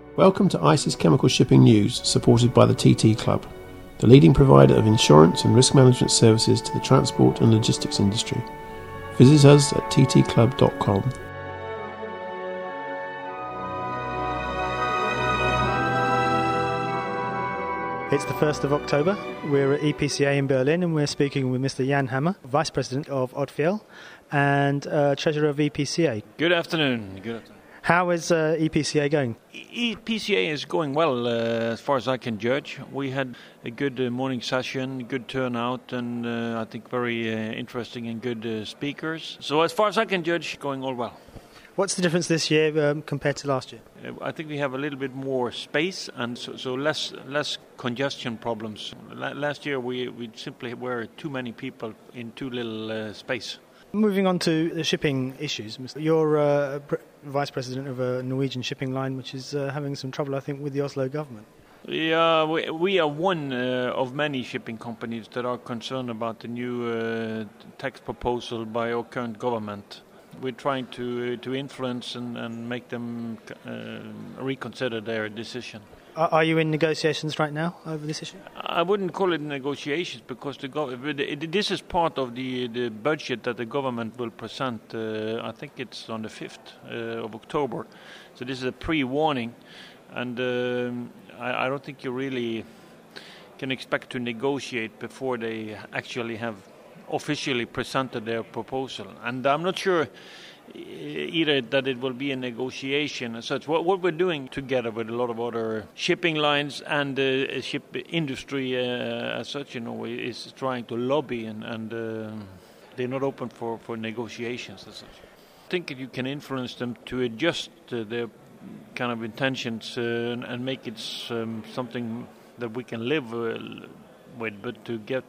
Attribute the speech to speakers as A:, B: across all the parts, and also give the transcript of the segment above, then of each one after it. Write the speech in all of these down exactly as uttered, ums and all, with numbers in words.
A: Welcome to ICE's Chemical Shipping News, supported by the T T Club, the leading provider of insurance and risk management services to the transport and logistics industry. Visit us at t t club dot com.
B: It's the first of October. We're at E P C A in Berlin and we're speaking with Mister Jan Hammer, Vice President of Odfjell and uh, Treasurer of E P C A.
C: Good afternoon. Good afternoon.
B: How is uh, E P C A going?
C: E P C A is going well, uh, as far as I can judge. We had a good uh, morning session, good turnout, and uh, I think very uh, interesting and good uh, speakers. So as far as I can judge, going all well.
B: What's the difference this year um, compared to last year?
C: Uh, I think we have a little bit more space and so, so less less congestion problems. La- last year we, we simply were too many people in too little uh, space.
B: Moving on to the shipping issues, you're uh, pre- Vice President of a Norwegian shipping line which is uh, having some trouble, I think, with the Oslo government.
C: Yeah, we, we are one uh, of many shipping companies that are concerned about the new uh, tax proposal by our current government. We're trying to uh, to influence and, and make them uh, reconsider their decision.
B: Are, are you in negotiations right now over this issue?
C: I wouldn't call it negotiations because the go- this is part of the, the budget that the government will present. Uh, I think it's on the fifth uh, of October. So this is a pre-warning, and um, I, I don't think you really can expect to negotiate before they actually have officially presented their proposal. And I'm not sure either that it will be a negotiation as such. What, what we're doing together with a lot of other shipping lines and the uh, ship industry uh, as such, you know, is trying to lobby, and, and uh, they're not open for, for negotiations as such. I think you can influence them to adjust uh, their kind of intentions uh, and, and make it um, something that we can live uh, with, but to get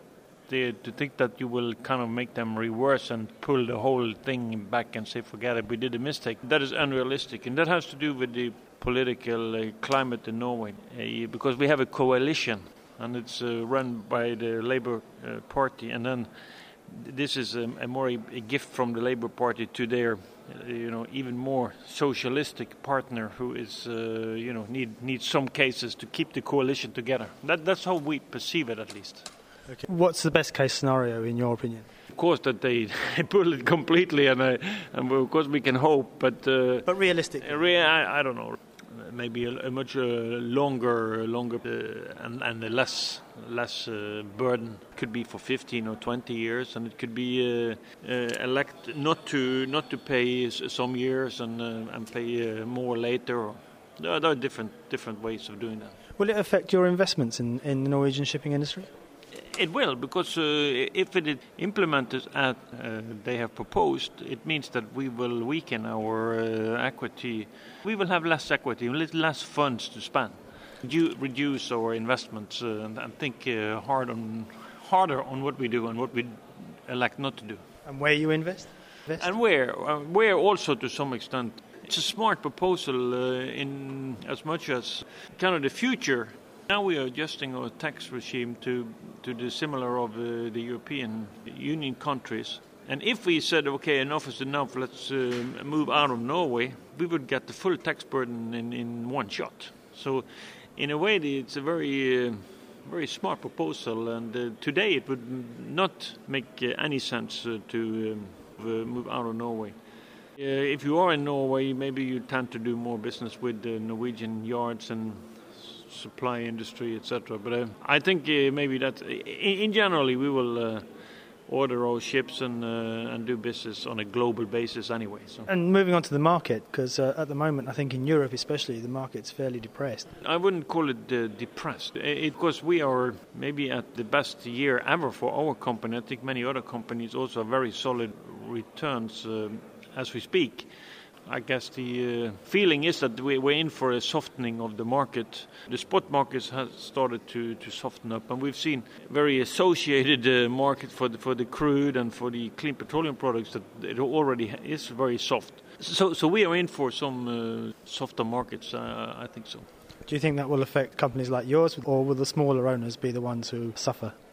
C: to think that you will kind of make them reverse and pull the whole thing back and say, forget it, we did a mistake. That is unrealistic, and that has to do with the political uh, climate in Norway, uh, because we have a coalition, and it's uh, run by the Labour uh, Party, and then this is a, a more a gift from the Labour Party to their, uh, you know, even more socialistic partner, who is, uh, you know, need need some cases to keep the coalition together. That that's how we perceive it, at least.
B: Okay. What's the best case scenario in your opinion?
C: Of course that they pull it completely, and, uh, and of course we can hope, but uh,
B: but realistic.
C: Uh, re- I, I don't know. Maybe a, a much uh, longer, longer, uh, and, and a less less uh, burden. Could be for fifteen or twenty years, and it could be uh, uh, elect not to not to pay some years and uh, and pay uh, more later. There are, there are different different ways of doing that.
B: Will it affect your investments in, in the Norwegian shipping industry?
C: It will, because uh, if it is implemented as uh, they have proposed, it means that we will weaken our uh, equity. We will have less equity, a little less funds to spend. You reduce our investments uh, and, and think uh, hard on, harder on what we do and what we elect not to do.
B: And where you invest? invest?
C: And where, uh, where also to some extent. It's a smart proposal uh, in as much as kind of the future. Now we are adjusting our tax regime to, to the similar of uh, the European Union countries. And if we said, okay, enough is enough, let's uh, move out of Norway, we would get the full tax burden in, in one shot. So in a way, it's a very, uh, very smart proposal. And uh, today it would not make uh, any sense uh, to um, uh, move out of Norway. Uh, if you are in Norway, maybe you tend to do more business with the Norwegian yards and supply industry, et cetera. But uh, I think uh, maybe that, in, in generally, we will uh, order our ships and uh, and do business on a global basis anyway. So.
B: And moving on to the market, because uh, at the moment, I think in Europe especially, the market's fairly depressed.
C: I wouldn't call it uh, depressed. Because we are maybe at the best year ever for our company. I think many other companies also have very solid returns uh, as we speak. I guess the uh, feeling is that we, we're in for a softening of the market. The spot markets has started to, to soften up, and we've seen very associated uh, market for the, for the crude and for the clean petroleum products that it already is very soft. So, so we are in for some uh, softer markets. Uh, I think so.
B: Do you think that will affect companies like yours, or will the smaller owners be the ones who suffer?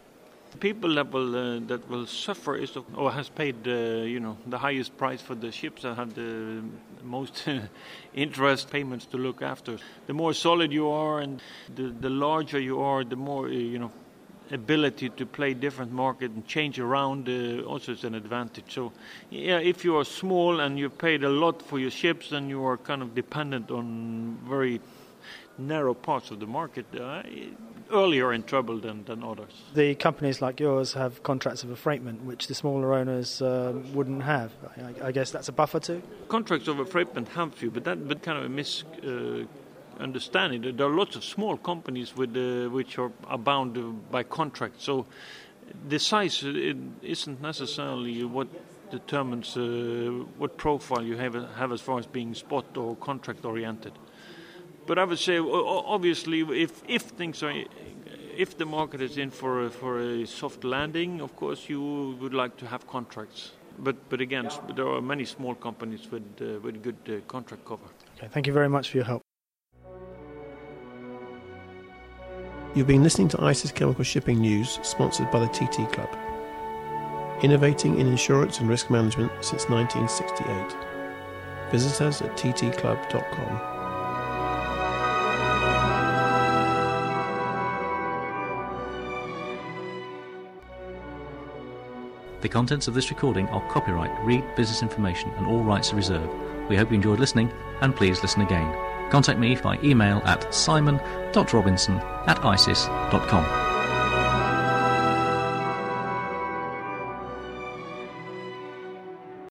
C: People that will uh, that will suffer is or has paid uh, you know the highest price for the ships that have the most interest payments to look after. The more solid you are and the, the larger you are, the more uh, you know ability to play different market and change around uh, also is an advantage. So yeah, if you are small and you paid a lot for your ships, then you are kind of dependent on very narrow parts of the market. Uh, earlier in trouble than, than others.
B: The companies like yours have contracts of affreightment, which the smaller owners uh, wouldn't have. I, I guess that's a buffer too?
C: Contracts of affreightment have you, but that but kind of a misunderstanding. Uh, there are lots of small companies with uh, which are, are bound uh, by contract. So the size it isn't necessarily what determines uh, what profile you have, have as far as being spot or contract oriented. But I would say, obviously, if, if things are, if the market is in for a, for a soft landing, of course, you would like to have contracts. But but again, there are many small companies with uh, with good uh, contract cover.
B: Okay, thank you very much for your help.
A: You've been listening to ICES Chemical Shipping News, sponsored by the T T Club. Innovating in insurance and risk management since nineteen sixty-eight. Visit us at t t club dot com.
D: The contents of this recording are copyright Reed Business Information and all rights are reserved. We hope you enjoyed listening and please listen again. Contact me by email at simon dot robinson at ices dot com.